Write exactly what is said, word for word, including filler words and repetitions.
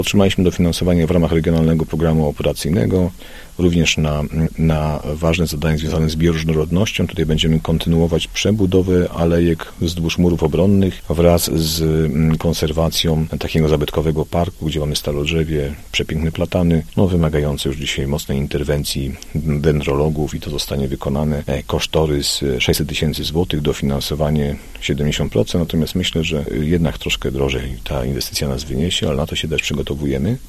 Otrzymaliśmy dofinansowanie w ramach Regionalnego Programu Operacyjnego, również na, na ważne zadania związane z bioróżnorodnością. Tutaj będziemy kontynuować przebudowę alejek wzdłuż murów obronnych wraz z konserwacją takiego zabytkowego parku, gdzie mamy stalodrzewie, przepiękne platany, no wymagające już dzisiaj mocnej interwencji dendrologów i to zostanie wykonane. Kosztorys sześćset tysięcy złotych, dofinansowanie siedemdziesiąt procent, natomiast myślę, że jednak troszkę drożej ta inwestycja nas wyniesie, ale na to się też przygotowujemy.